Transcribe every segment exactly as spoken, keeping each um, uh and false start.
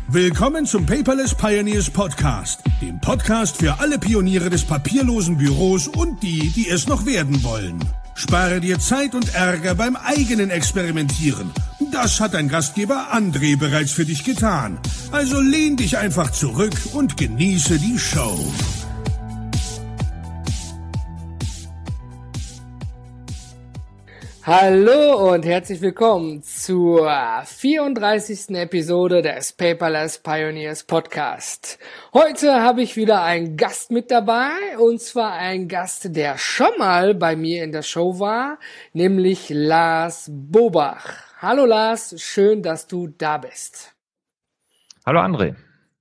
Willkommen zum Paperless Pioneers Podcast, dem Podcast für alle Pioniere des papierlosen Büros und die, die es noch werden wollen. Spare dir Zeit und Ärger beim eigenen Experimentieren. Das hat dein Gastgeber André bereits für dich getan. Also lehn dich einfach zurück und genieße die Show. Hallo und herzlich willkommen zur vierunddreißigsten Episode des Paperless Pioneers Podcast. Heute habe ich wieder einen Gast mit dabei, und zwar einen Gast, der schon mal bei mir in der Show war, nämlich Lars Bobach. Hallo Lars, schön, dass du da bist. Hallo André.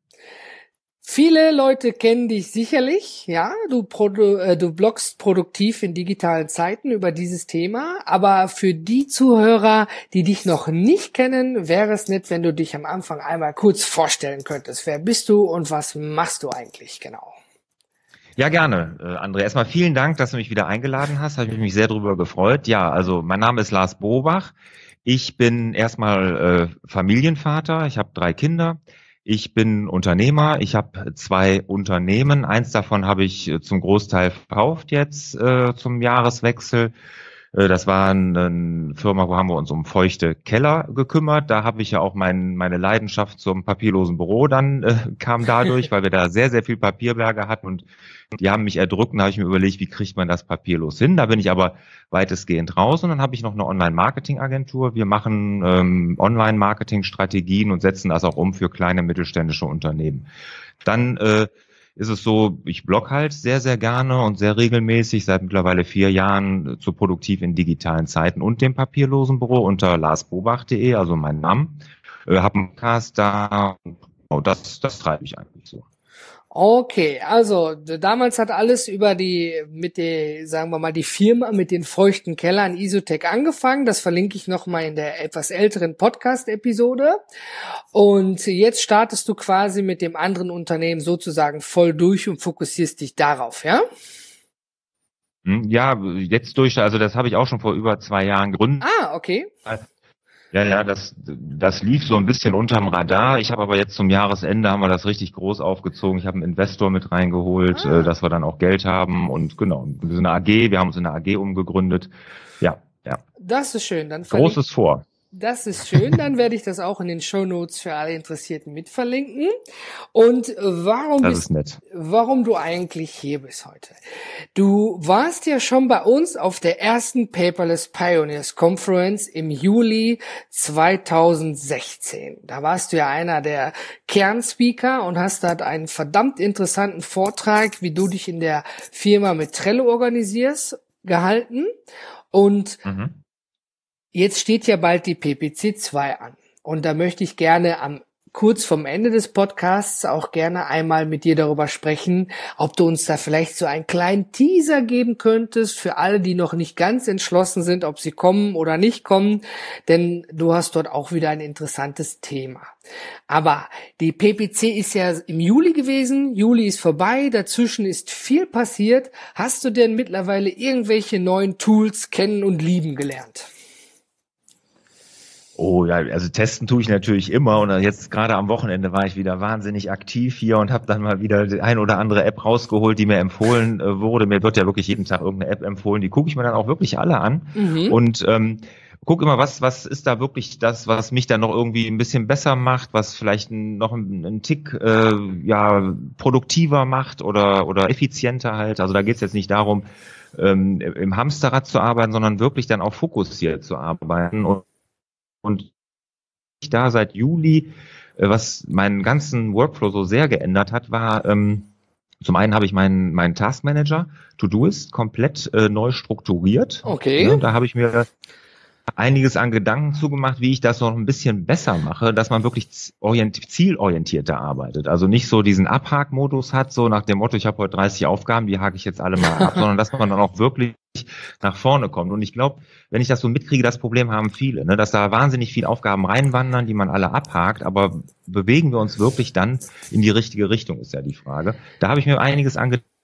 Viele Leute kennen dich sicherlich, ja, du, produ- äh, du bloggst produktiv in digitalen Zeiten über dieses Thema, aber für die Zuhörer, die dich noch nicht kennen, wäre es nett, wenn du dich am Anfang einmal kurz vorstellen könntest. Wer bist du und was machst du eigentlich genau? Ja, gerne, äh, André. Erstmal vielen Dank, dass du mich wieder eingeladen hast, habe ich mich sehr darüber gefreut. Ja, also mein Name ist Lars Bobach. Ich bin erstmal äh, Familienvater, ich habe drei Kinder. Ich bin Unternehmer, ich habe zwei Unternehmen, eins davon habe ich zum Großteil verkauft jetzt äh, zum Jahreswechsel. Äh, das war eine, eine Firma, wo haben wir uns um feuchte Keller gekümmert. Da habe ich ja auch mein, meine Leidenschaft zum papierlosen Büro dann äh, kam dadurch, weil wir da sehr, sehr viel Papierberge hatten und die haben mich erdrückt. Da habe ich mir überlegt, wie kriegt man das papierlos hin? Da bin ich aber weitestgehend raus und dann habe ich noch eine Online-Marketing-Agentur. Wir machen ähm, Online-Marketing-Strategien und setzen das auch um für kleine mittelständische Unternehmen. Dann äh, ist es so, ich blogge halt sehr, sehr gerne und sehr regelmäßig, seit mittlerweile vier Jahren zu Produktiv in digitalen Zeiten und dem papierlosen Büro unter lars bobach punkt de, also mein Name. Äh, habe einen Podcast da und oh, das, das treibe ich eigentlich so. Okay, also damals hat alles über die, mit der, sagen wir mal, die Firma mit den feuchten Kellern Isotech angefangen. Das verlinke ich nochmal in der etwas älteren Podcast-Episode. Und jetzt startest du quasi mit dem anderen Unternehmen sozusagen voll durch und fokussierst dich darauf, ja? Ja, jetzt durch, also das habe ich auch schon vor über zwei Jahren gegründet. Ah, okay. Ja, ja, das, das lief so ein bisschen unterm Radar. Ich habe aber jetzt zum Jahresende haben wir das richtig groß aufgezogen. Ich habe einen Investor mit reingeholt, ah. äh, dass wir dann auch Geld haben und genau, wir sind eine A G, wir haben uns in eine A G umgegründet. Ja, ja. Das ist schön. Dann Großes vor. Das ist schön, dann werde ich das auch in den Shownotes für alle Interessierten mitverlinken. Und warum das bist, ist nett. warum du eigentlich hier bist heute? Du warst ja schon bei uns auf der ersten Paperless Pioneers Conference im Juli zweitausendsechzehn. Da warst du ja einer der Kernspeaker und hast dort einen verdammt interessanten Vortrag, wie du dich in der Firma mit Trello organisierst, gehalten. Und mhm. Jetzt steht ja bald die P P C zwei an und da möchte ich gerne am kurz vom Ende des Podcasts auch gerne einmal mit dir darüber sprechen, ob du uns da vielleicht so einen kleinen Teaser geben könntest für alle, die noch nicht ganz entschlossen sind, ob sie kommen oder nicht kommen, denn du hast dort auch wieder ein interessantes Thema. Aber die P P C ist ja im Juli gewesen, Juli ist vorbei, dazwischen ist viel passiert. Hast du denn mittlerweile irgendwelche neuen Tools kennen und lieben gelernt? Oh ja, also testen tue ich natürlich immer und jetzt gerade am Wochenende war ich wieder wahnsinnig aktiv hier und habe dann mal wieder die ein oder andere App rausgeholt, die mir empfohlen äh, wurde. Mir wird ja wirklich jeden Tag irgendeine App empfohlen, die gucke ich mir dann auch wirklich alle an mhm. und ähm, guck immer, was was ist da wirklich das, was mich dann noch irgendwie ein bisschen besser macht, was vielleicht noch einen, einen Tick äh, ja produktiver macht oder oder effizienter halt. Also da geht es jetzt nicht darum, ähm, im Hamsterrad zu arbeiten, sondern wirklich dann auch fokussiert zu arbeiten. Und Und ich da seit Juli, was meinen ganzen Workflow so sehr geändert hat, war, ähm, zum einen habe ich meinen meinen Taskmanager, Todoist, komplett äh, neu strukturiert. Okay. Ja, da habe ich mir einiges an Gedanken zugemacht, wie ich das noch ein bisschen besser mache, dass man wirklich zielorientierter arbeitet. Also nicht so diesen Abhakmodus hat, so nach dem Motto, ich habe heute dreißig Aufgaben, die hake ich jetzt alle mal ab, sondern dass man dann auch wirklich nach vorne kommt. Und ich glaube, wenn ich das so mitkriege, das Problem haben viele, ne, dass da wahnsinnig viele Aufgaben reinwandern, die man alle abhakt, aber bewegen wir uns wirklich dann in die richtige Richtung, ist ja die Frage. Da habe ich mir einiges an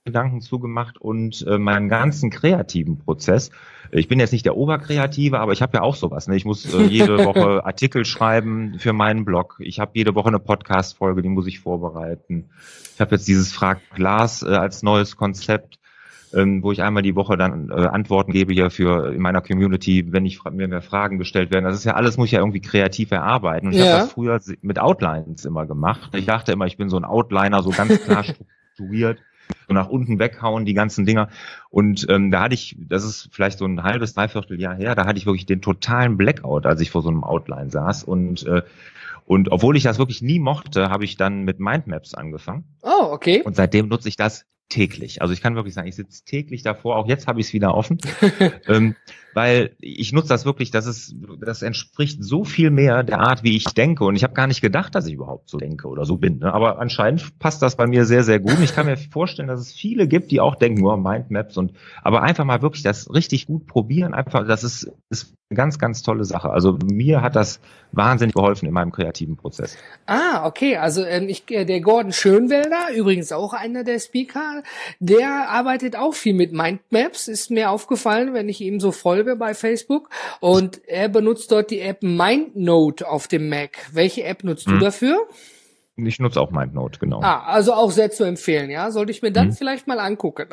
Gedanken zugemacht und äh, meinen ganzen kreativen Prozess. Ich bin jetzt nicht der Oberkreative, aber ich habe ja auch sowas. Ne? Ich muss äh, jede Woche Artikel schreiben für meinen Blog. Ich habe jede Woche eine Podcast-Folge, die muss ich vorbereiten. Ich habe jetzt dieses Frag Lars äh, als neues Konzept, ähm, wo ich einmal die Woche dann äh, Antworten gebe hier für in meiner Community, wenn ich mir mehr Fragen gestellt werden. Das ist ja alles, muss ich ja irgendwie kreativ erarbeiten. Und ich ja. habe das früher mit Outlines immer gemacht. Ich dachte immer, ich bin so ein Outliner, so ganz klar strukturiert. So nach unten weghauen, die ganzen Dinger. Und ähm, da hatte ich, das ist vielleicht so ein halbes, dreiviertel Jahr her, da hatte ich wirklich den totalen Blackout, als ich vor so einem Outline saß. Und äh, und obwohl ich das wirklich nie mochte, habe ich dann mit Mindmaps angefangen. Oh, okay. Und seitdem nutze ich das täglich. Also ich kann wirklich sagen, ich sitze täglich davor, auch jetzt habe ich es wieder offen, ähm, weil ich nutze das wirklich, das ist, das entspricht so viel mehr der Art, wie ich denke, und ich habe gar nicht gedacht, dass ich überhaupt so denke oder so bin, ne? Aber anscheinend passt das bei mir sehr, sehr gut. Ich kann mir vorstellen, dass es viele gibt, die auch denken, oh, Mindmaps und, aber einfach mal wirklich das richtig gut probieren, einfach, das ist, ist eine ganz, ganz tolle Sache. Also mir hat das wahnsinnig geholfen in meinem kreativen Prozess. Ah, okay, also ähm, ich, der Gordon Schönwelder, übrigens auch einer der Speaker, der arbeitet auch viel mit Mindmaps, ist mir aufgefallen, wenn ich ihm so folge bei Facebook, und er benutzt dort die App MindNote auf dem Mac. Welche App nutzt hm. du dafür? Ich nutze auch MindNote, genau. Ah, also auch sehr zu empfehlen, ja? Sollte ich mir dann hm. vielleicht mal angucken.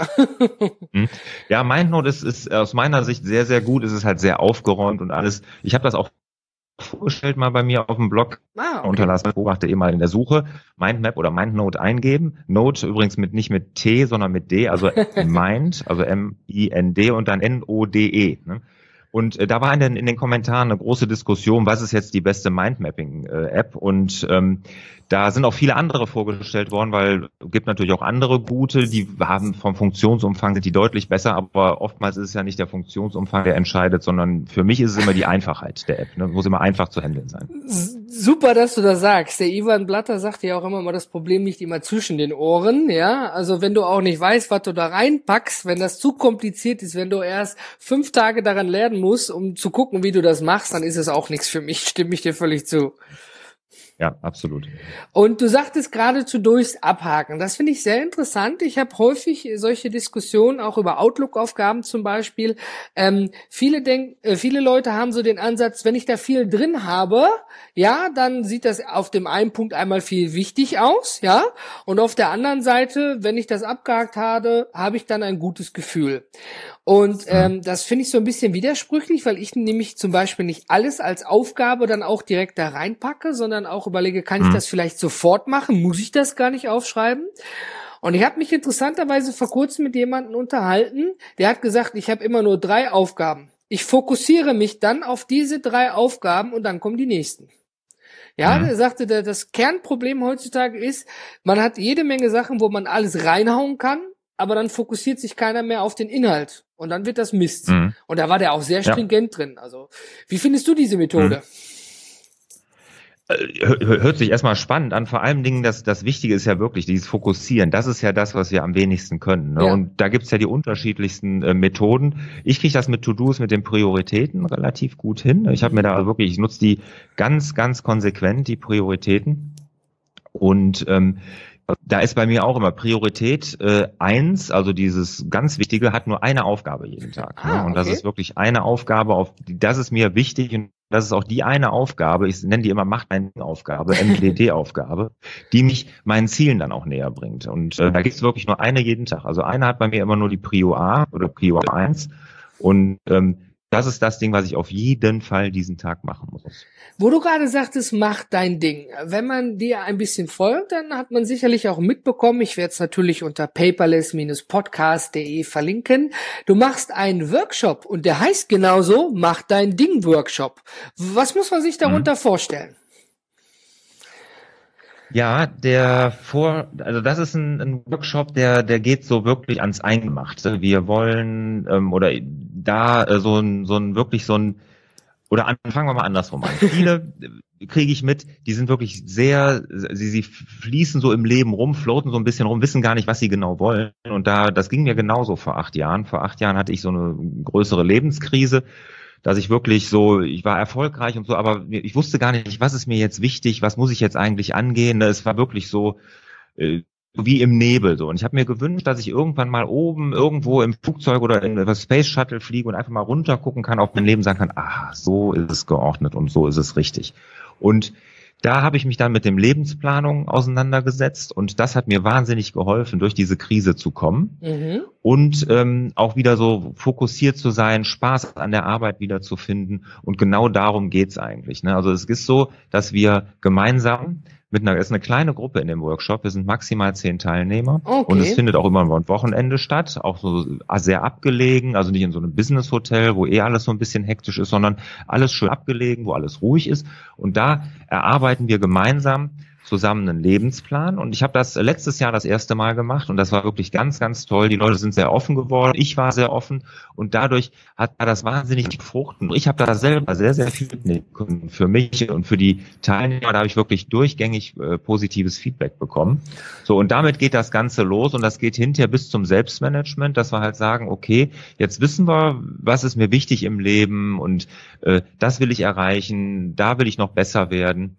hm. Ja, MindNote ist, ist aus meiner Sicht sehr, sehr gut. Es ist halt sehr aufgeräumt und alles. Ich habe das auch vorgestellt mal bei mir auf dem Blog, ah, okay. Unterlassen, beobachte eh mal in der Suche, Mindmap oder MindNote eingeben. Note übrigens mit nicht mit T, sondern mit D, also Mind, also M I N D und dann N O D E. Ne? Und äh, da war in den, in den Kommentaren eine große Diskussion, was ist jetzt die beste Mindmapping-App? Und ähm, da sind auch viele andere vorgestellt worden, weil es gibt natürlich auch andere gute, die haben vom Funktionsumfang, sind die deutlich besser, aber oftmals ist es ja nicht der Funktionsumfang, der entscheidet, sondern für mich ist es immer die Einfachheit der App. Ne? Muss immer einfach zu handeln sein. Super, dass du das sagst. Der Ivan Blatter sagt ja auch immer mal, das Problem liegt immer zwischen den Ohren, ja. Also wenn du auch nicht weißt, was du da reinpackst, wenn das zu kompliziert ist, wenn du erst fünf Tage daran lernen musst, um zu gucken, wie du das machst, dann ist es auch nichts für mich, stimme ich dir völlig zu. Ja, absolut. Und du sagtest geradezu durchs Abhaken. Das finde ich sehr interessant. Ich habe häufig solche Diskussionen, auch über Outlook-Aufgaben zum Beispiel. Ähm, viele denken, äh, viele Leute haben so den Ansatz, wenn ich da viel drin habe, ja, dann sieht das auf dem einen Punkt einmal viel wichtig aus, ja. Und auf der anderen Seite, wenn ich das abgehakt habe, habe ich dann ein gutes Gefühl. Und ähm, das finde ich so ein bisschen widersprüchlich, weil ich nämlich zum Beispiel nicht alles als Aufgabe dann auch direkt da reinpacke, sondern auch überlege, kann ich das vielleicht sofort machen? Muss ich das gar nicht aufschreiben? Und ich habe mich interessanterweise vor kurzem mit jemandem unterhalten, der hat gesagt, ich habe immer nur drei Aufgaben. Ich fokussiere mich dann auf diese drei Aufgaben und dann kommen die nächsten. Ja, mhm. Er sagte, das Kernproblem heutzutage ist, man hat jede Menge Sachen, wo man alles reinhauen kann, aber dann fokussiert sich keiner mehr auf den Inhalt. Und dann wird das Mist. Mhm. Und da war der auch sehr stringent ja. drin. Also, wie findest du diese Methode? Mhm. Hört sich erstmal spannend an. Vor allem Dingen, das, das Wichtige ist ja wirklich dieses Fokussieren. Das ist ja das, was wir am wenigsten können. Ne? Ja. Und da gibt's ja die unterschiedlichsten äh, Methoden. Ich kriege das mit To-Dos, mit den Prioritäten relativ gut hin. Ich habe mir da wirklich, ich nutze die ganz, ganz konsequent, die Prioritäten. Und ähm, da ist bei mir auch immer Priorität äh, eins, also dieses ganz Wichtige, hat nur eine Aufgabe jeden Tag. Ah, ne? Und okay. Das ist wirklich eine Aufgabe, auf die, das ist mir wichtig und das ist auch die eine Aufgabe, ich nenne die immer Macht-Aufgabe, M D D-Aufgabe, die mich meinen Zielen dann auch näher bringt. Und äh, da gibt es wirklich nur eine jeden Tag. Also eine hat bei mir immer nur die Prio A oder Prio eins und ähm, das ist das Ding, was ich auf jeden Fall diesen Tag machen muss. Wo du gerade sagtest, mach dein Ding. Wenn man dir ein bisschen folgt, dann hat man sicherlich auch mitbekommen, ich werde es natürlich unter paperless podcast punkt de verlinken, du machst einen Workshop und der heißt genauso, mach dein Ding Workshop. Was muss man sich darunter hm. vorstellen? Ja, der vor, also das ist ein, ein Workshop, der der geht so wirklich ans Eingemachte. Wir wollen ähm, oder da äh, so ein so ein wirklich so ein oder an, fangen wir mal andersrum an. Viele kriege ich mit, die sind wirklich sehr, sie sie fließen so im Leben rum, floaten so ein bisschen rum, wissen gar nicht, was sie genau wollen. Und da das ging mir genauso vor acht Jahren. Vor acht Jahren hatte ich so eine größere Lebenskrise, dass ich wirklich so, ich war erfolgreich und so, aber ich wusste gar nicht, was ist mir jetzt wichtig, was muss ich jetzt eigentlich angehen. Es war wirklich so, wie im Nebel so. Und ich habe mir gewünscht, dass ich irgendwann mal oben irgendwo im Flugzeug oder in der Space Shuttle fliege und einfach mal runter gucken kann auf mein Leben, sagen kann, aha, so ist es geordnet und so ist es richtig. Und da habe ich mich dann mit dem Lebensplanung auseinandergesetzt und das hat mir wahnsinnig geholfen, durch diese Krise zu kommen mhm. und ähm, auch wieder so fokussiert zu sein, Spaß an der Arbeit wieder zu finden und genau darum geht's eigentlich. Ne? Also es ist so, dass wir gemeinsam mit einer, es ist eine kleine Gruppe in dem Workshop, wir sind maximal zehn Teilnehmer okay. und es findet auch immer am Wochenende statt, auch so sehr abgelegen, also nicht in so einem Business-Hotel, wo eh alles so ein bisschen hektisch ist, sondern alles schön abgelegen, wo alles ruhig ist und da erarbeiten wir gemeinsam zusammen einen Lebensplan und ich habe das letztes Jahr das erste Mal gemacht und das war wirklich ganz, ganz toll. Die Leute sind sehr offen geworden, ich war sehr offen und dadurch hat das wahnsinnig gefruchtet. Ich habe da selber sehr, sehr viel mitnehmen können für mich und für die Teilnehmer. Da habe ich wirklich durchgängig äh, positives Feedback bekommen. So und damit geht das Ganze los und das geht hinterher bis zum Selbstmanagement, dass wir halt sagen, okay, jetzt wissen wir, was ist mir wichtig im Leben und äh, das will ich erreichen, da will ich noch besser werden.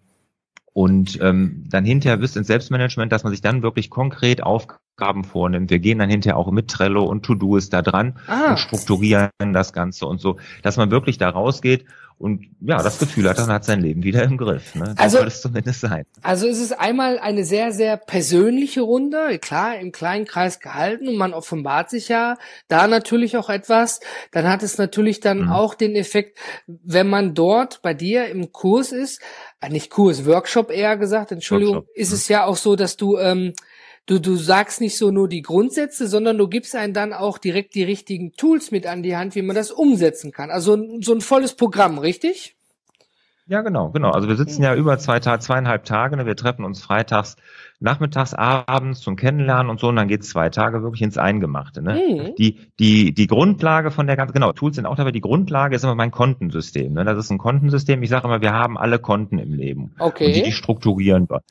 Und ähm, dann hinterher bis ins Selbstmanagement, dass man sich dann wirklich konkret Aufgaben vornimmt. Wir gehen dann hinterher auch mit Trello und To-Do ist da dran ah. und strukturieren das Ganze und so, dass man wirklich da rausgeht und ja, das Gefühl hat, dann hat sein Leben wieder im Griff. Ne? Das also, soll es zumindest sein. Also ist es einmal eine sehr, sehr persönliche Runde, klar, im kleinen Kreis gehalten und man offenbart sich ja da natürlich auch etwas. Dann hat es natürlich dann mhm. auch den Effekt, wenn man dort bei dir im Kurs ist, äh, nicht Kurs, Workshop eher gesagt, Entschuldigung, Workshop. ist mhm. es ja auch so, dass du ähm, Du, du sagst nicht so nur die Grundsätze, sondern du gibst einem dann auch direkt die richtigen Tools mit an die Hand, wie man das umsetzen kann. Also so ein volles Programm, richtig? Ja, genau, genau. Also wir sitzen ja über zwei Tage, zweieinhalb Tage. Ne? Wir treffen uns freitags, nachmittags, abends zum Kennenlernen und so. Und dann geht's zwei Tage wirklich ins Eingemachte. Ne? Mhm. Die, die, die Grundlage von der ganzen, genau, Tools sind auch dabei. Die Grundlage ist immer mein Kontensystem. Ne? Das ist ein Kontensystem. Ich sage immer, wir haben alle Konten im Leben. Okay. Und die, die strukturieren wir.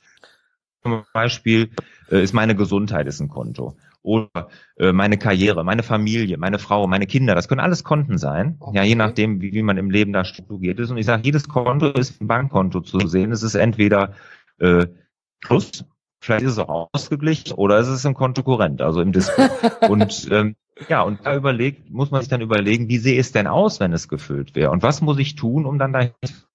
Zum Beispiel äh, ist meine Gesundheit ist ein Konto oder äh, meine Karriere, meine Familie, meine Frau, meine Kinder, das können alles Konten sein, okay. ja je nachdem, wie, wie man im Leben da strukturiert ist. Und ich sage, jedes Konto ist ein Bankkonto zu sehen. Es ist entweder äh, Plus, vielleicht ist es auch ausgeglichen oder es ist ein Konto kurrent, also im Display. und ähm, ja, und da überlegt, muss man sich dann überlegen, wie sehe es denn aus, wenn es gefüllt wäre? Und was muss ich tun, um dann dahin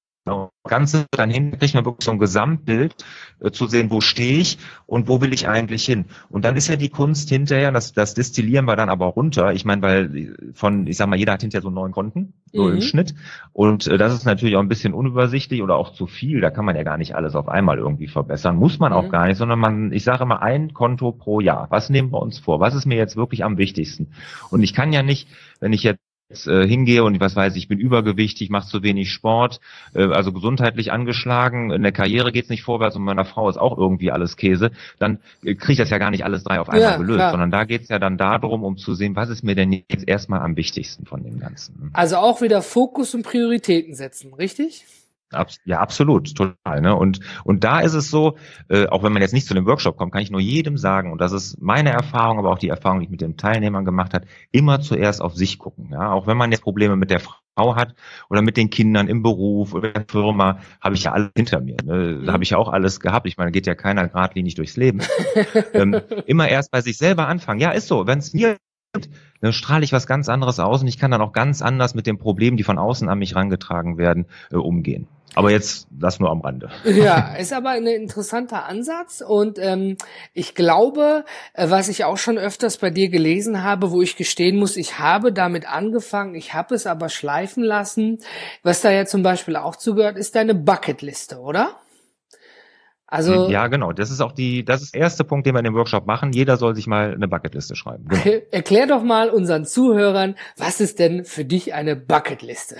Ganze dann hin, kriegt man wirklich so ein Gesamtbild äh, zu sehen, wo stehe ich und wo will ich eigentlich hin. Und dann ist ja die Kunst hinterher, das, das destillieren wir dann aber runter. Ich meine, weil von, ich sag mal, jeder hat hinterher so neun Konten, so mhm. im Schnitt. Und äh, das ist natürlich auch ein bisschen unübersichtlich oder auch zu viel. Da kann man ja gar nicht alles auf einmal irgendwie verbessern. Muss man mhm. auch gar nicht, sondern man, ich sage immer, ein Konto pro Jahr. Was nehmen wir uns vor? Was ist mir jetzt wirklich am wichtigsten? Und ich kann ja nicht, wenn ich jetzt Jetzt, äh, hingehe und was weiß ich, ich bin übergewichtig, mache zu wenig Sport, äh, also gesundheitlich angeschlagen, in der Karriere geht's nicht vorwärts und meiner Frau ist auch irgendwie alles Käse, dann äh, kriege ich das ja gar nicht alles drei auf einmal ja, gelöst, klar. sondern da geht's ja dann darum, um zu sehen, was ist mir denn jetzt erstmal am wichtigsten von dem Ganzen. Also auch wieder Fokus und Prioritäten setzen, richtig? Ja, absolut, total. Ne? Und und da ist es so, äh, auch wenn man jetzt nicht zu dem Workshop kommt, kann ich nur jedem sagen, und das ist meine Erfahrung, aber auch die Erfahrung, die ich mit den Teilnehmern gemacht habe, immer zuerst auf sich gucken. Ja? Auch wenn man jetzt Probleme mit der Frau hat oder mit den Kindern im Beruf oder in der Firma, habe ich ja alles hinter mir. Ne? Da habe ich ja auch alles gehabt. Ich meine, geht ja keiner geradlinig durchs Leben. ähm, immer erst bei sich selber anfangen. Ja, ist so. Wenn es mir dann strahle ich was ganz anderes aus und ich kann dann auch ganz anders mit den Problemen, die von außen an mich herangetragen werden, äh, umgehen. Aber jetzt das nur am Rande. Ja, ist aber ein interessanter Ansatz und ähm, ich glaube, äh, was ich auch schon öfters bei dir gelesen habe, wo ich gestehen muss, ich habe damit angefangen, ich habe es aber schleifen lassen. Was da ja zum Beispiel auch zugehört, ist deine Bucketliste, oder? Also ja, genau. Das ist auch die, das ist der erste Punkt, den wir in dem Workshop machen. Jeder soll sich mal eine Bucketliste schreiben. Genau. Erklär doch mal unseren Zuhörern, was ist denn für dich eine Bucketliste?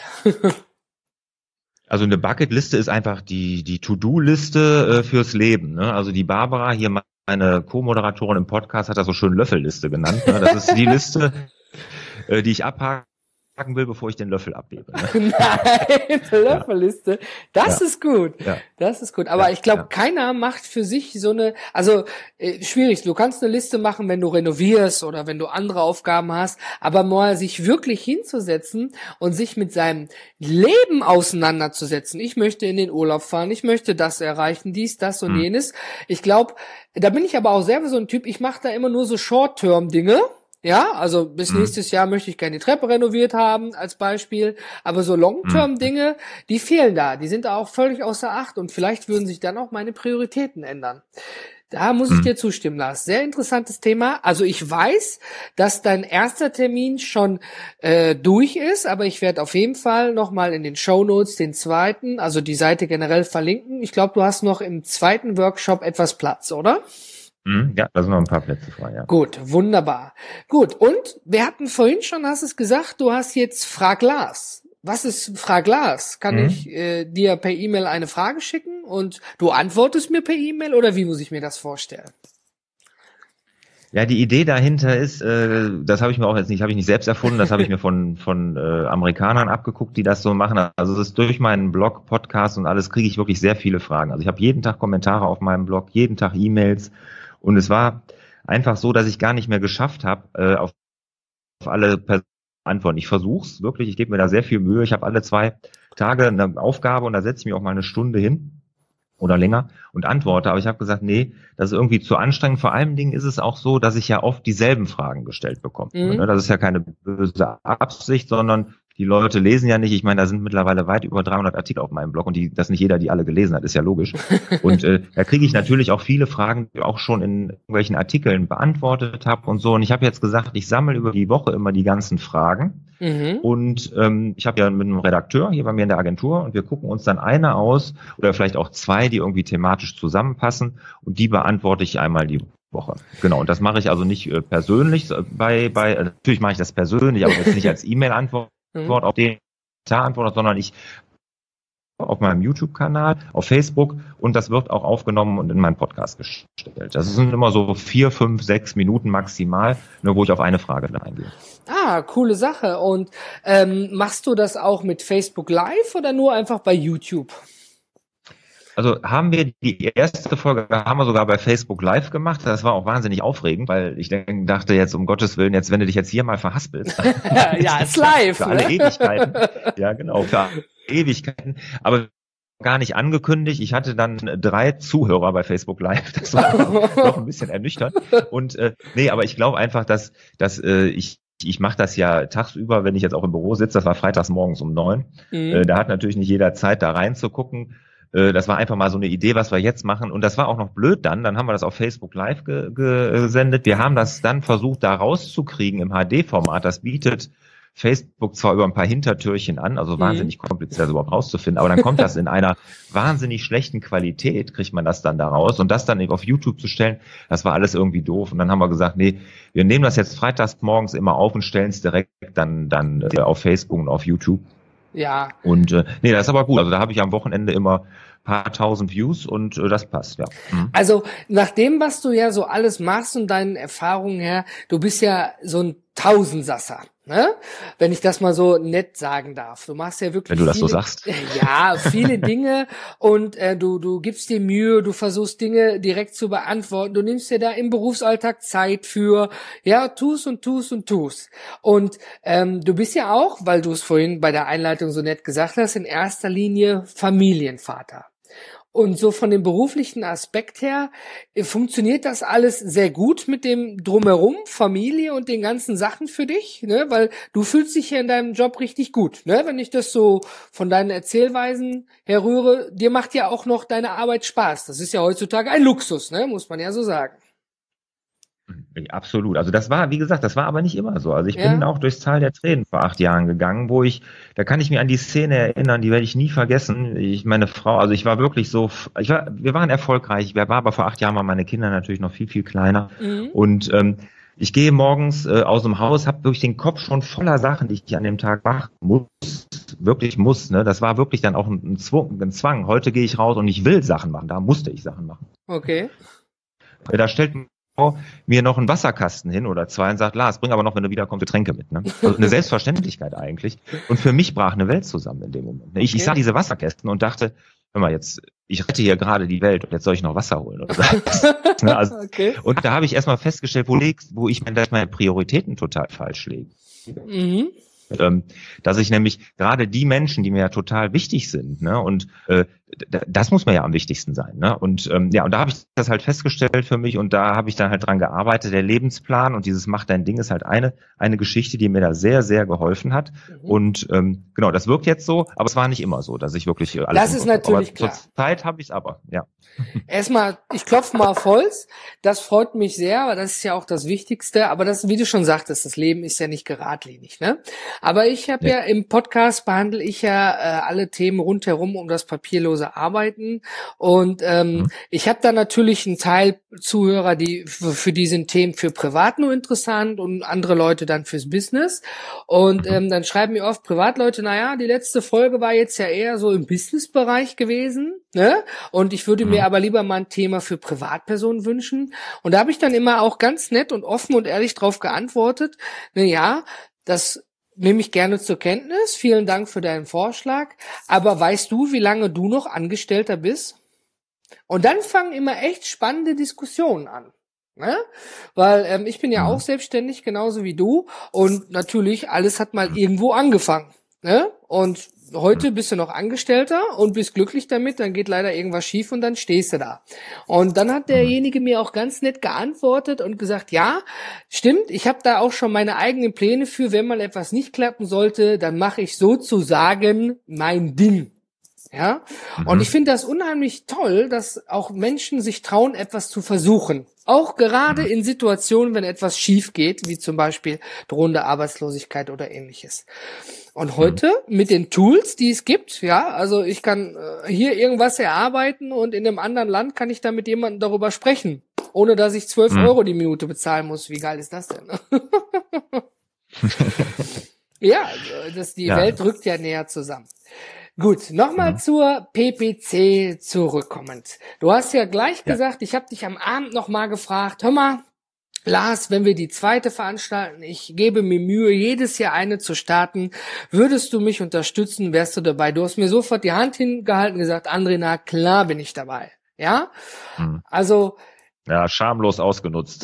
Also eine Bucketliste ist einfach die die To-Do-Liste äh, fürs Leben. Ne? Also die Barbara, hier meine Co-Moderatorin im Podcast, hat das so schön Löffelliste genannt. Ne? Das ist die Liste, äh, die ich abhake will, bevor ich den Löffel abgebe. Nein, Löffelliste. Das ja. ist gut. Ja. Das ist gut. Aber ja, ich glaube, ja. keiner macht für sich so eine, also äh, schwierig. Du kannst eine Liste machen, wenn du renovierst oder wenn du andere Aufgaben hast. Aber mal sich wirklich hinzusetzen und sich mit seinem Leben auseinanderzusetzen. Ich möchte in den Urlaub fahren. Ich möchte das erreichen, dies, das und hm. jenes. Ich glaube, da bin ich aber auch selber so ein Typ. Ich mache da immer nur so Short-Term-Dinge. Ja, also bis mhm. nächstes Jahr möchte ich gerne die Treppe renoviert haben, als Beispiel. Aber so Long-Term-Dinge, die fehlen da. Die sind da auch völlig außer Acht. Und vielleicht würden sich dann auch meine Prioritäten ändern. Da muss ich dir zustimmen, Lars. Sehr interessantes Thema. Also ich weiß, dass dein erster Termin schon äh, durch ist, aber ich werde auf jeden Fall nochmal in den Shownotes den zweiten, also die Seite generell verlinken. Ich glaube, du hast noch im zweiten Workshop etwas Platz, oder? Ja, da sind noch ein paar Plätze frei, ja. Gut, wunderbar. Gut, und wir hatten vorhin schon, hast es gesagt, du hast jetzt Frag Lars. Was ist Frag Lars? Kann mhm. ich äh, dir per E-Mail eine Frage schicken und du antwortest mir per E-Mail oder wie muss ich mir das vorstellen? Ja, die Idee dahinter ist, äh, das habe ich mir auch jetzt nicht, habe ich nicht selbst erfunden, das habe ich mir von von äh, Amerikanern abgeguckt, die das so machen. Also es ist durch meinen Blog, Podcast und alles kriege ich wirklich sehr viele Fragen. Also ich habe jeden Tag Kommentare auf meinem Blog, jeden Tag E-Mails. Und es war einfach so, dass ich gar nicht mehr geschafft habe, äh, auf, auf alle Personen antworten. Ich versuch's wirklich, ich gebe mir da sehr viel Mühe. Ich habe alle zwei Tage eine Aufgabe und da setze ich mich auch mal eine Stunde hin oder länger und antworte. Aber ich habe gesagt, nee, das ist irgendwie zu anstrengend. Vor allen Dingen ist es auch so, dass ich ja oft dieselben Fragen gestellt bekomme. Mhm. Das ist ja keine böse Absicht, sondern die Leute lesen ja nicht. Ich meine, da sind mittlerweile weit über dreihundert Artikel auf meinem Blog und die, das nicht jeder, die alle gelesen hat, ist ja logisch. Und äh, da kriege ich natürlich auch viele Fragen, die ich auch schon in irgendwelchen Artikeln beantwortet habe und so. Und ich habe jetzt gesagt, ich sammle über die Woche immer die ganzen Fragen. Mhm. Und ähm, ich habe ja mit einem Redakteur hier bei mir in der Agentur und wir gucken uns dann eine aus oder vielleicht auch zwei, die irgendwie thematisch zusammenpassen und die beantworte ich einmal die Woche. Genau, und das mache ich also nicht äh, persönlich bei, bei äh, natürlich mache ich das persönlich, aber jetzt nicht als E-Mail-Antwort auf den Kommentar, sondern ich auf meinem YouTube-Kanal, auf Facebook und das wird auch aufgenommen und in meinen Podcast gestellt. Das sind immer so vier, fünf, sechs Minuten maximal, nur wo ich auf eine Frage dann eingehe. Ah, coole Sache. Und ähm, machst du das auch mit Facebook Live oder nur einfach bei YouTube? Also haben wir die erste Folge, haben wir sogar bei Facebook Live gemacht. Das war auch wahnsinnig aufregend, weil ich dachte jetzt, um Gottes Willen, jetzt, wenn du dich jetzt hier mal verhaspelst. Ja, ist live. Für alle ne? Ewigkeiten. Ja, genau, für Ewigkeiten. Aber gar nicht angekündigt. Ich hatte dann drei Zuhörer bei Facebook Live. Das war doch ein bisschen ernüchternd. Und äh, nee, aber ich glaube einfach, dass, dass äh, ich Ich mache das ja tagsüber, wenn ich jetzt auch im Büro sitze. Das war freitags morgens um neun. Mhm. Äh, da hat natürlich nicht jeder Zeit, da reinzugucken. Das war einfach mal so eine Idee, was wir jetzt machen. Und das war auch noch blöd dann. Dann haben wir das auf Facebook Live ge- gesendet. Wir haben das dann versucht, da rauszukriegen im H D-Format. Das bietet Facebook zwar über ein paar Hintertürchen an, also wahnsinnig kompliziert, das überhaupt rauszufinden. Aber dann kommt das in einer wahnsinnig schlechten Qualität, kriegt man das dann da raus. Und das dann eben auf YouTube zu stellen, das war alles irgendwie doof. Und dann haben wir gesagt, nee, wir nehmen das jetzt freitags morgens immer auf und stellen es direkt dann, dann äh, auf Facebook und auf YouTube. Ja. Und äh, nee, das ist aber gut. Also da habe ich am Wochenende immer paar tausend Views und äh, das passt, ja. Mhm. Also nach dem, was du ja so alles machst und deinen Erfahrungen her, du bist ja so ein Tausendsasser, ne? Wenn ich das mal so nett sagen darf. Du machst ja wirklich Wenn du das viele, so sagst. Ja, viele Dinge und äh, du du gibst dir Mühe, du versuchst Dinge direkt zu beantworten, du nimmst dir da im Berufsalltag Zeit für, ja, tust und tust und tust. Und ähm, du bist ja auch, weil du es vorhin bei der Einleitung so nett gesagt hast, in erster Linie Familienvater. Und so von dem beruflichen Aspekt her funktioniert das alles sehr gut mit dem Drumherum, Familie und den ganzen Sachen für dich, ne? Weil du fühlst dich hier in deinem Job richtig gut, ne? Wenn ich das so von deinen Erzählweisen her rühre, dir macht ja auch noch deine Arbeit Spaß. Das ist ja heutzutage ein Luxus, ne? Muss man ja so sagen. Absolut. Also das war, wie gesagt, das war aber nicht immer so. Also ich ja. bin auch durchs Tal der Tränen vor acht Jahren gegangen, wo ich, da kann ich mich an die Szene erinnern, die werde ich nie vergessen. Ich, meine Frau, also ich war wirklich so, ich war, wir waren erfolgreich. Ich war aber vor acht Jahren waren meine Kinder natürlich noch viel, viel kleiner. Mhm. Und ähm, ich gehe morgens äh, aus dem Haus, habe wirklich den Kopf schon voller Sachen, die ich an dem Tag machen muss, wirklich muss. Ne? Das war wirklich dann auch ein, ein, Zwang, ein Zwang. Heute gehe ich raus und ich will Sachen machen. Da musste ich Sachen machen. Okay. Da stellt mir noch einen Wasserkasten hin oder zwei und sagt, Lars, bring aber noch, wenn du wiederkommst, Getränke mit. Ne? Also eine Selbstverständlichkeit eigentlich. Und für mich brach eine Welt zusammen in dem Moment. Ne? Ich, okay. ich sah diese Wasserkästen und dachte, hör mal, jetzt, ich rette hier gerade die Welt und jetzt soll ich noch Wasser holen. Oder so. ne? also, okay. Und da habe ich erstmal festgestellt, wo, leg, wo ich meine Prioritäten total falsch lege. Mhm. Ähm, dass ich nämlich gerade die Menschen, die mir ja total wichtig sind, ne, und äh, das muss mir ja am wichtigsten sein, ne, und ähm, ja, und da habe ich das halt festgestellt für mich und da habe ich dann halt dran gearbeitet. Der Lebensplan und dieses Mach dein Ding ist halt eine eine Geschichte, die mir da sehr sehr geholfen hat. Mhm. Und ähm, genau, das wirkt jetzt so, aber es war nicht immer so, dass ich wirklich alles. Das ist natürlich klar. Zur Zeit habe ich es aber, ja. Erstmal, ich klopfe mal auf Holz. Das freut mich sehr, aber das ist ja auch das Wichtigste. Aber das, wie du schon sagtest, das Leben ist ja nicht geradlinig, ne? Aber ich habe nee. ja im Podcast behandle ich ja äh, alle Themen rundherum um das papierlose Arbeiten. Und ähm, mhm. ich habe da natürlich einen Teil Zuhörer, die für, für die sind Themen für privat nur interessant und andere Leute dann fürs Business. Und mhm. ähm, dann schreiben mir oft Privatleute, naja, die letzte Folge war jetzt ja eher so im Businessbereich gewesen, ne? Und ich würde mhm. mir aber lieber mal ein Thema für Privatpersonen wünschen. Und da habe ich dann immer auch ganz nett und offen und ehrlich drauf geantwortet, na ja, das nehme ich gerne zur Kenntnis. Vielen Dank für deinen Vorschlag. Aber weißt du, wie lange du noch Angestellter bist? Und dann fangen immer echt spannende Diskussionen an. Ne? Weil ähm, ich bin ja auch selbstständig, genauso wie du. Und natürlich, alles hat mal irgendwo angefangen. Ne? Und heute bist du noch Angestellter und bist glücklich damit, dann geht leider irgendwas schief und dann stehst du da. Und dann hat derjenige mir auch ganz nett geantwortet und gesagt, ja, stimmt, ich habe da auch schon meine eigenen Pläne für, wenn mal etwas nicht klappen sollte, dann mache ich sozusagen mein Ding. Ja, mhm. Und ich finde das unheimlich toll, dass auch Menschen sich trauen, etwas zu versuchen. Auch gerade in Situationen, wenn etwas schief geht, wie zum Beispiel drohende Arbeitslosigkeit oder ähnliches. Und heute mit den Tools, die es gibt, ja, also ich kann äh, hier irgendwas erarbeiten und in einem anderen Land kann ich dann mit jemandem darüber sprechen, ohne dass ich zwölf mhm. Euro die Minute bezahlen muss. Wie geil ist das denn? ja, also das, die ja. Welt rückt ja näher zusammen. Gut, nochmal mhm. zur P P C zurückkommend. Du hast ja gleich ja. gesagt, ich habe dich am Abend nochmal gefragt, hör mal, Lars, wenn wir die zweite veranstalten, ich gebe mir Mühe, jedes Jahr eine zu starten, würdest du mich unterstützen, wärst du dabei? Du hast mir sofort die Hand hingehalten und gesagt, André, na klar bin ich dabei. Ja, mhm. also... Ja, schamlos ausgenutzt.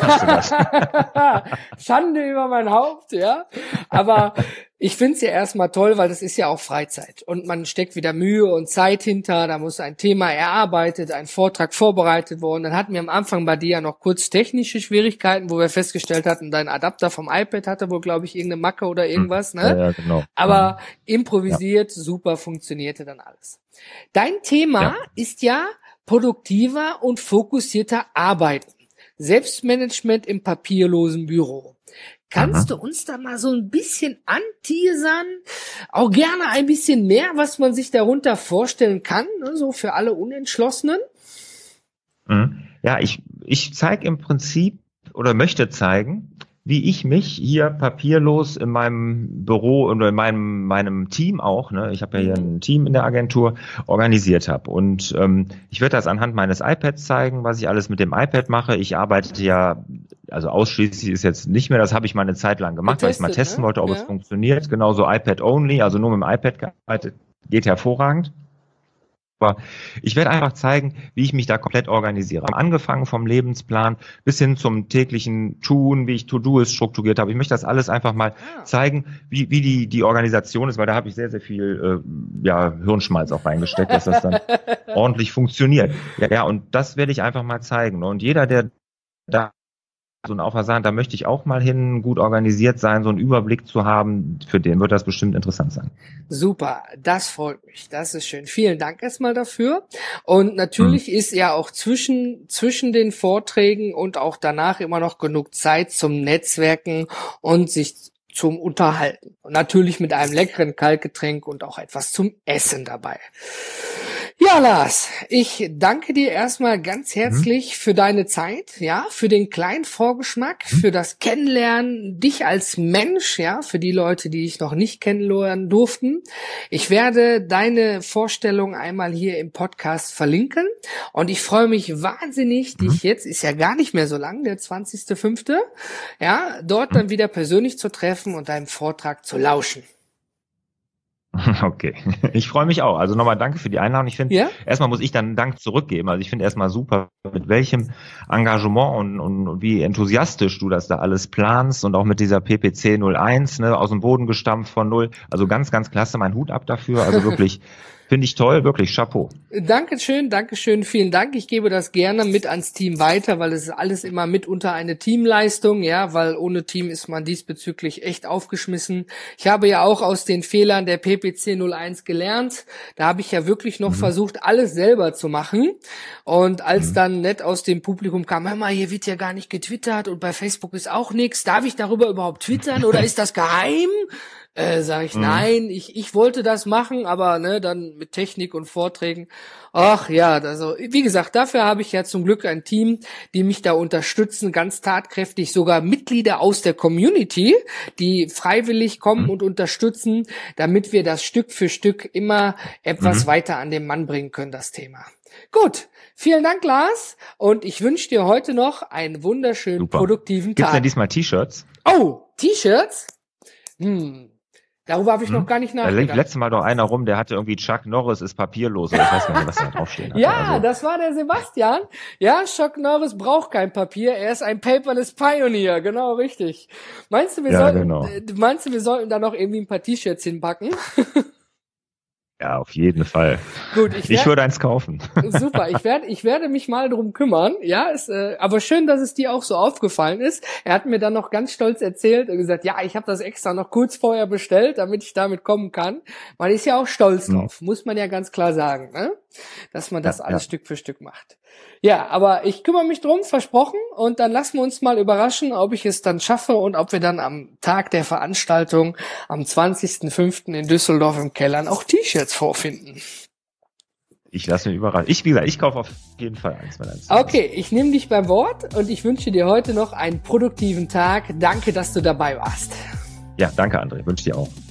Schande über mein Haupt, ja. Aber ich find's ja erstmal toll, weil das ist ja auch Freizeit. Und man steckt wieder Mühe und Zeit hinter. Da muss ein Thema erarbeitet, ein Vortrag vorbereitet worden. Dann hatten wir am Anfang bei dir ja noch kurz technische Schwierigkeiten, wo wir festgestellt hatten, dein Adapter vom iPad hatte wohl, glaube ich, irgendeine Macke oder irgendwas, ne? Ja, ja, genau. Aber improvisiert, ja. super, funktionierte dann alles. Dein Thema ja. ist ja produktiver und fokussierter Arbeiten. Selbstmanagement im papierlosen Büro. Kannst Aha. du uns da mal so ein bisschen anteasern? Auch gerne ein bisschen mehr, was man sich darunter vorstellen kann, ne, so für alle Unentschlossenen? Ja, ich, ich zeige im Prinzip oder möchte zeigen, wie ich mich hier papierlos in meinem Büro oder in meinem meinem Team auch, ne, ich habe ja hier ein Team in der Agentur, organisiert habe. Und ähm, ich werde das anhand meines iPads zeigen, was ich alles mit dem iPad mache. Ich arbeite ja, also ausschließlich ist jetzt nicht mehr, das habe ich mal eine Zeit lang gemacht, Getestet, weil ich mal testen ne? wollte, ob ja. es funktioniert. Genauso iPad only, also nur mit dem iPad gearbeitet, geht hervorragend. Aber ich werde einfach zeigen, wie ich mich da komplett organisiere. Angefangen vom Lebensplan bis hin zum täglichen Tun, wie ich To-Do's strukturiert habe. Ich möchte das alles einfach mal zeigen, wie, wie die, die Organisation ist, weil da habe ich sehr, sehr viel äh, ja, Hirnschmalz auch reingesteckt, dass das dann ordentlich funktioniert. Ja, ja, und das werde ich einfach mal zeigen. Und jeder, der da so ein Aufwand, da möchte ich auch mal hin, gut organisiert sein, so einen Überblick zu haben, für den wird das bestimmt interessant sein. Super, das freut mich, das ist schön. Vielen Dank erstmal dafür. Und natürlich hm. ist ja auch zwischen zwischen den Vorträgen und auch danach immer noch genug Zeit zum Netzwerken und sich zum Unterhalten. Und natürlich mit einem leckeren Kaltgetränk und auch etwas zum Essen dabei. Ja, Lars, ich danke dir erstmal ganz herzlich mhm. für deine Zeit, ja, für den kleinen Vorgeschmack, mhm. für das Kennenlernen, dich als Mensch, ja, für die Leute, die dich noch nicht kennenlernen durften. Ich werde deine Vorstellung einmal hier im Podcast verlinken und ich freue mich wahnsinnig, mhm. dich jetzt, ist ja gar nicht mehr so lang, der zwanzigster fünfte, ja, dort mhm. dann wieder persönlich zu treffen und deinem Vortrag zu lauschen. Okay, ich freue mich auch. Also nochmal danke für die Einladung. Ich finde, ja? erstmal muss ich dann Dank zurückgeben. Also ich finde erstmal super, mit welchem Engagement und, und, und wie enthusiastisch du das da alles planst und auch mit dieser P P C null eins, ne, aus dem Boden gestampft von null. Also ganz, ganz klasse, mein Hut ab dafür. Also wirklich, finde ich toll, wirklich Chapeau. Dankeschön, Dankeschön, vielen Dank. Ich gebe das gerne mit ans Team weiter, weil es ist alles immer mitunter eine Teamleistung, ja, weil ohne Team ist man diesbezüglich echt aufgeschmissen. Ich habe ja auch aus den Fehlern der P P C null eins gelernt. Da habe ich ja wirklich noch mhm. versucht, alles selber zu machen. Und als mhm. dann nett aus dem Publikum kam, hör mal, hier wird ja gar nicht getwittert und bei Facebook ist auch nichts. Darf ich darüber überhaupt twittern oder ist das geheim? Äh, sag ich, mhm. nein, ich ich wollte das machen, aber ne, dann mit Technik und Vorträgen. Ach ja, also wie gesagt, dafür habe ich ja zum Glück ein Team, die mich da unterstützen, ganz tatkräftig, sogar Mitglieder aus der Community, die freiwillig kommen mhm. und unterstützen, damit wir das Stück für Stück immer etwas mhm. weiter an den Mann bringen können, das Thema. Gut, vielen Dank, Lars, und ich wünsche dir heute noch einen wunderschönen, Super. produktiven Tag. Gibt's denn diesmal T-Shirts? Oh, T-Shirts? Hm. Darüber habe ich hm. noch gar nicht nachgedacht. Da lief letztes Mal doch einer rum, der hatte irgendwie Chuck Norris ist papierlos. Oder ich weiß gar nicht, was da draufstehen hatte. Ja, also. das war der Sebastian. Ja, Chuck Norris braucht kein Papier. Er ist ein Paperless Pioneer. Genau, richtig. Meinst du, wir ja, sollten, genau. äh, meinst du, wir sollten da noch irgendwie ein paar T-Shirts hinpacken? Ja, auf jeden Fall. Gut, ich, werd, ich würde eins kaufen. Super, ich werde ich werde mich mal drum kümmern. Ja, ist, äh, aber schön, dass es dir auch so aufgefallen ist. Er hat mir dann noch ganz stolz erzählt und gesagt, ja, ich habe das extra noch kurz vorher bestellt, damit ich damit kommen kann. Man ist ja auch stolz drauf, mhm. muss man ja ganz klar sagen, ne? Dass man das ja, alles ja. Stück für Stück macht. Ja, aber ich kümmere mich drum, versprochen. Und dann lassen wir uns mal überraschen, ob ich es dann schaffe und ob wir dann am Tag der Veranstaltung am zwanzigster fünfter in Düsseldorf im Kellern auch T-Shirts vorfinden. Ich lasse mich überraschen. Ich, wie gesagt, ich kaufe auf jeden Fall eins. eins okay, ich nehme dich beim Wort und ich wünsche dir heute noch einen produktiven Tag. Danke, dass du dabei warst. Ja, danke, André. Wünsche dir auch.